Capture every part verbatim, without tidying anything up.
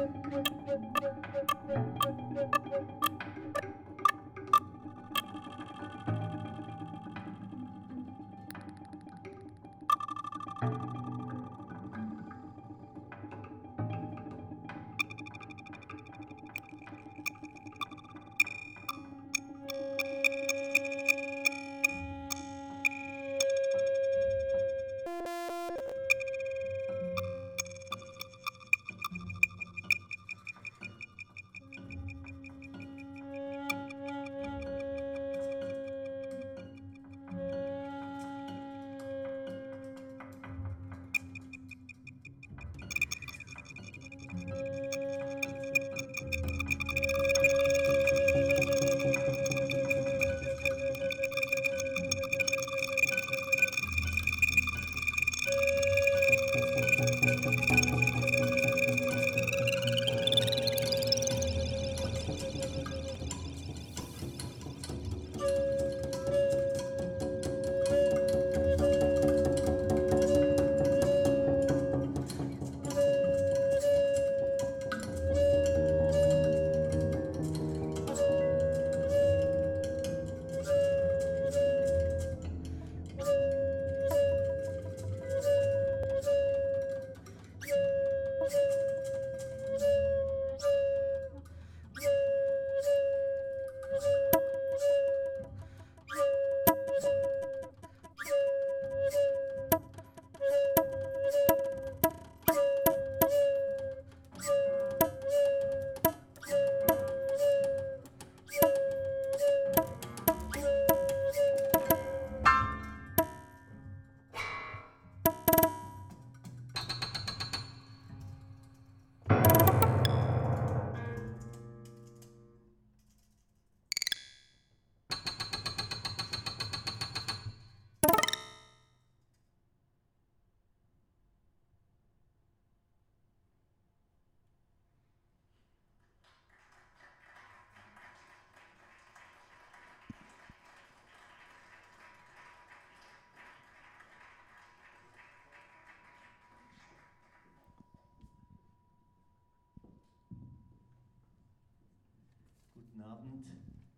Guten Abend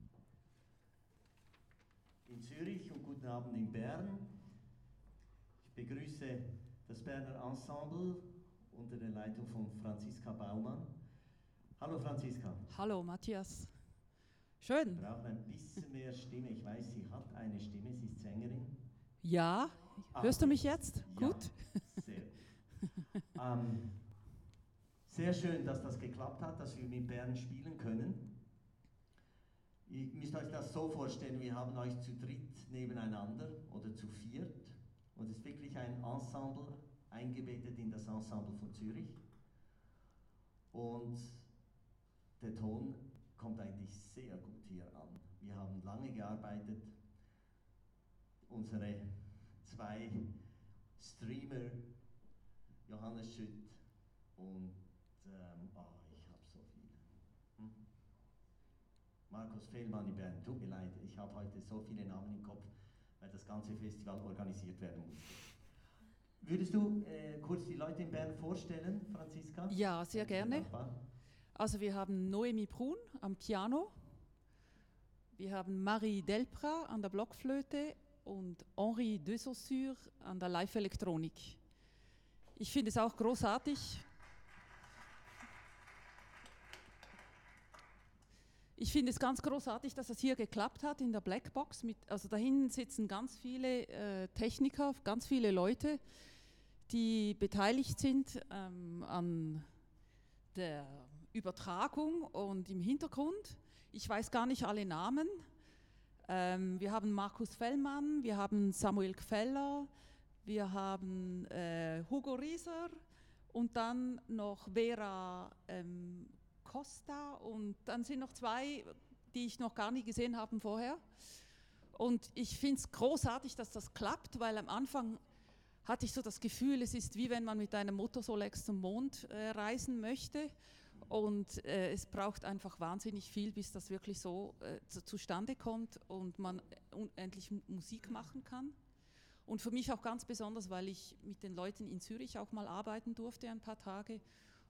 in Zürich und guten Abend in Bern. Ich begrüße das Berner Ensemble unter der Leitung von Franziska Baumann. Hallo Franziska. Hallo Matthias. Schön. Sie braucht ein bisschen mehr Stimme. Ich weiß, sie hat eine Stimme, sie ist Sängerin. Ja, Ah, hörst du mich jetzt? Ja, gut. Sehr, ähm, sehr schön, dass das geklappt hat, dass wir mit Bern spielen können. Ihr müsst euch das so vorstellen, wir haben euch zu dritt nebeneinander oder zu viert und es ist wirklich ein Ensemble eingebettet in das Ensemble von Zürich und der Ton kommt eigentlich sehr gut hier an. Wir haben lange gearbeitet, unsere zwei Streamer, Johannes Schütt und ähm, oh, ich habe so viele. Hm? Markus Fehlmann in Bern, tut mir leid, ich habe heute so viele Namen im Kopf, weil das ganze Festival organisiert werden muss. Würdest du äh, kurz die Leute in Bern vorstellen, Franziska? Ja, sehr gerne. Also wir haben Noemi Brun am Piano, wir haben Marie Delprat an der Blockflöte und Henri de Saussure an der Live-Elektronik. Ich finde es auch großartig. Ich finde es ganz großartig, dass es hier geklappt hat in der Blackbox. Mit, also da hinten sitzen ganz viele äh, Techniker, ganz viele Leute, die beteiligt sind ähm, an der Übertragung und im Hintergrund. Ich weiß gar nicht alle Namen. Ähm, wir haben Markus Fellmann, wir haben Samuel Gfeller, wir haben äh, Hugo Rieser und dann noch Vera ähm, Costa und dann sind noch zwei, die ich noch gar nie gesehen habe vorher. Und ich finde es großartig, dass das klappt, weil am Anfang hatte ich so das Gefühl, es ist wie wenn man mit einem Motorsolex zum Mond äh, reisen möchte und äh, es braucht einfach wahnsinnig viel, bis das wirklich so äh, zu, zustande kommt und man unendlich Musik machen kann. Und für mich auch ganz besonders, weil ich mit den Leuten in Zürich auch mal arbeiten durfte, ein paar Tage.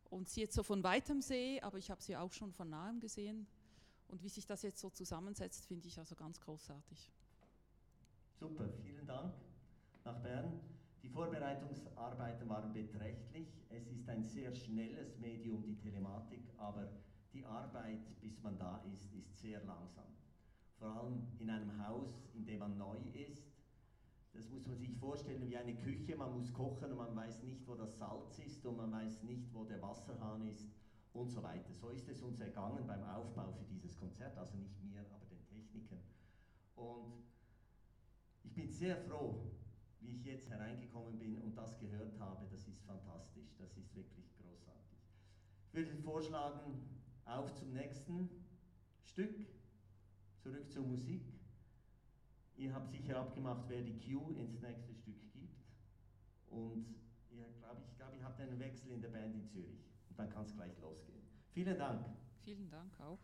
und sie jetzt so von weitem sehe, aber ich habe sie auch schon von nahem gesehen. Und wie sich das jetzt so zusammensetzt, finde ich also ganz großartig. Super, vielen Dank nach Bern. Die Vorbereitungsarbeiten waren beträchtlich. Es ist ein sehr schnelles Medium, die Telematik, aber die Arbeit, bis man da ist, ist sehr langsam. Vor allem in einem Haus, in dem man neu ist. Das muss man sich vorstellen wie eine Küche. Man muss kochen und man weiß nicht, wo das Salz ist und man weiß nicht, wo der Wasserhahn ist und so weiter. So ist es uns ergangen beim Aufbau für dieses Konzert, also nicht mir, aber den Technikern. Und ich bin sehr froh, wie ich jetzt hereingekommen bin und das gehört habe. Das ist fantastisch, das ist wirklich großartig. Ich würde vorschlagen, auf zum nächsten Stück, zurück zur Musik. Ihr habt sicher abgemacht, wer die Cue ins nächste Stück gibt. Und ihr, glaub, ich glaube, ihr habt einen Wechsel in der Band in Zürich. Und dann kann es gleich losgehen. Vielen Dank. Vielen Dank auch.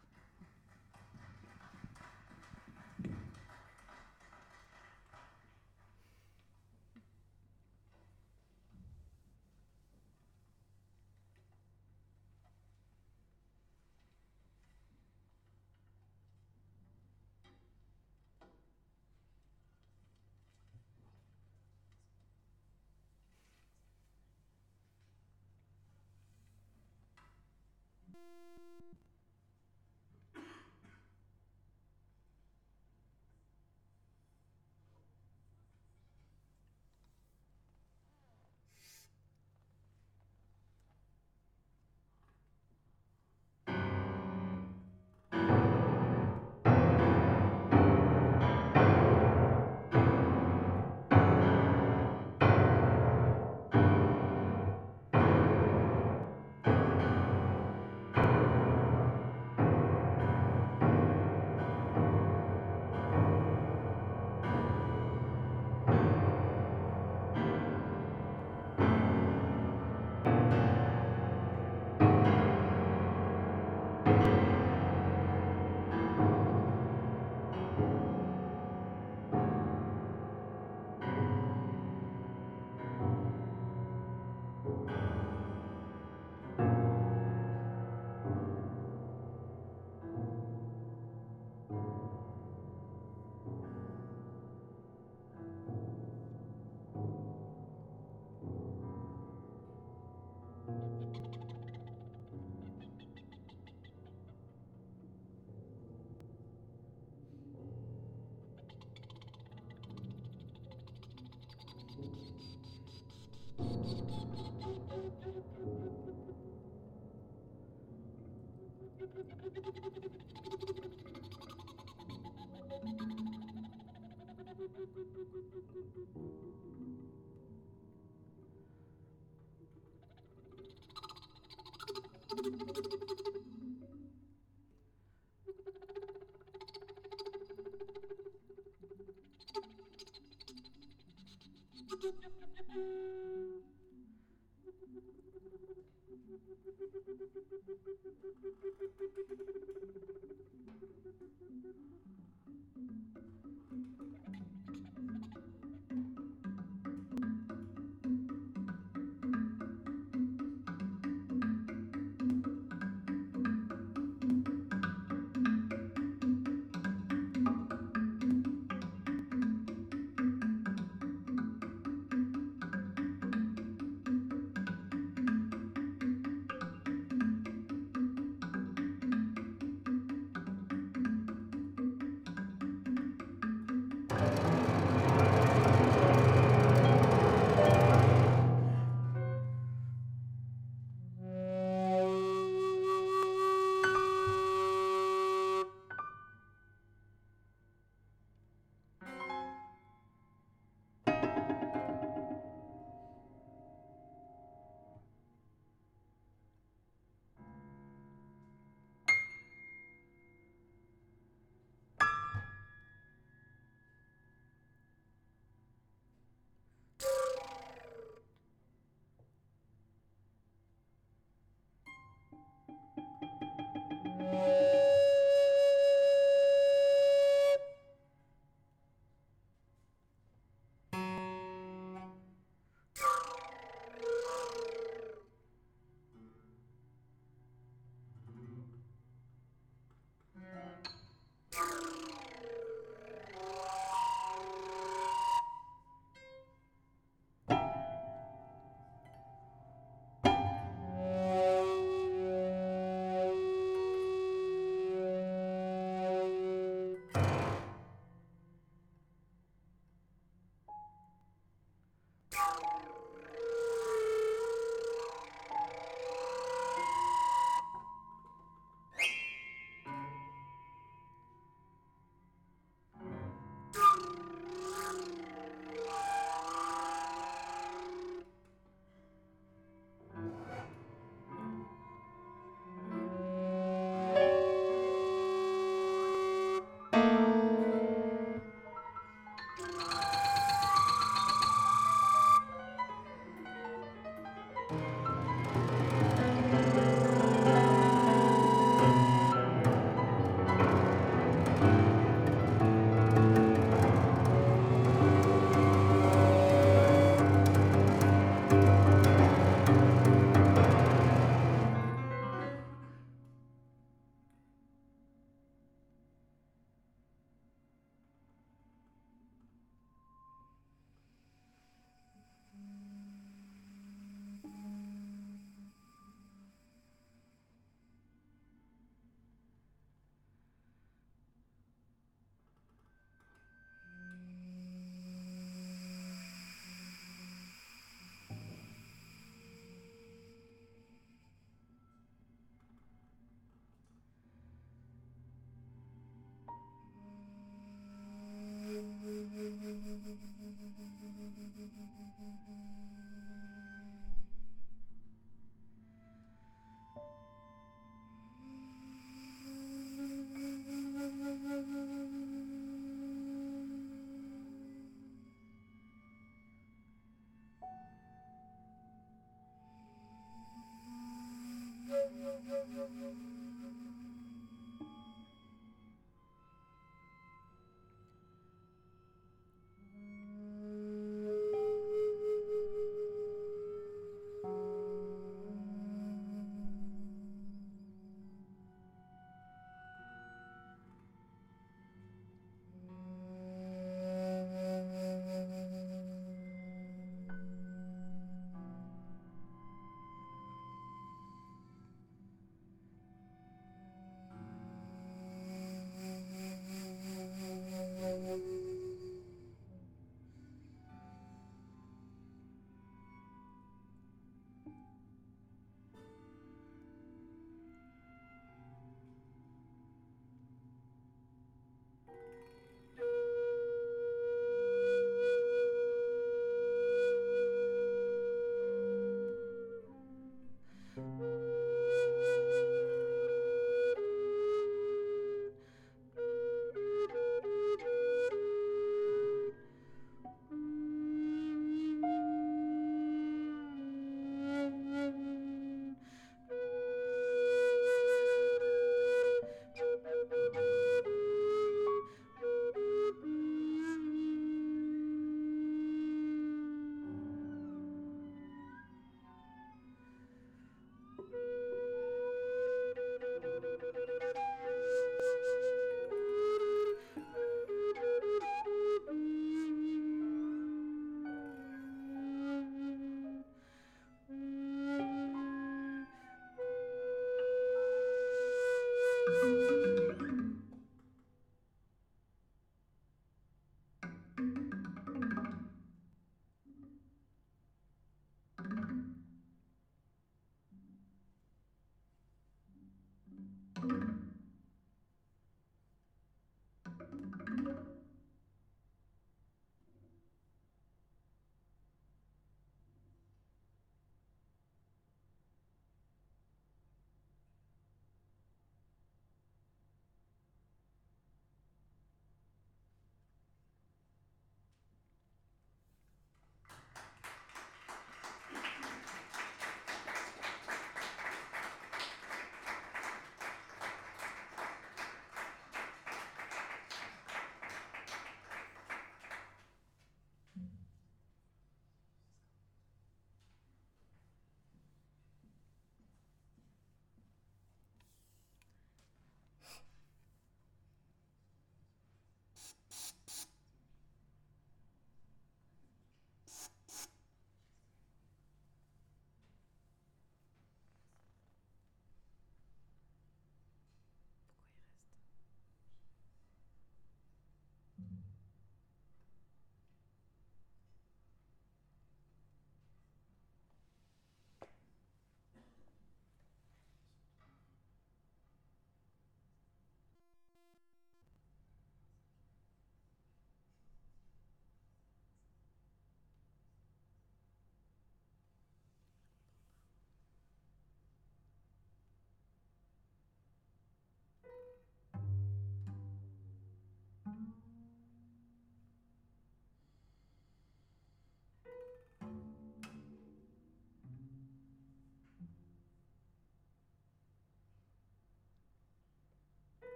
Applaus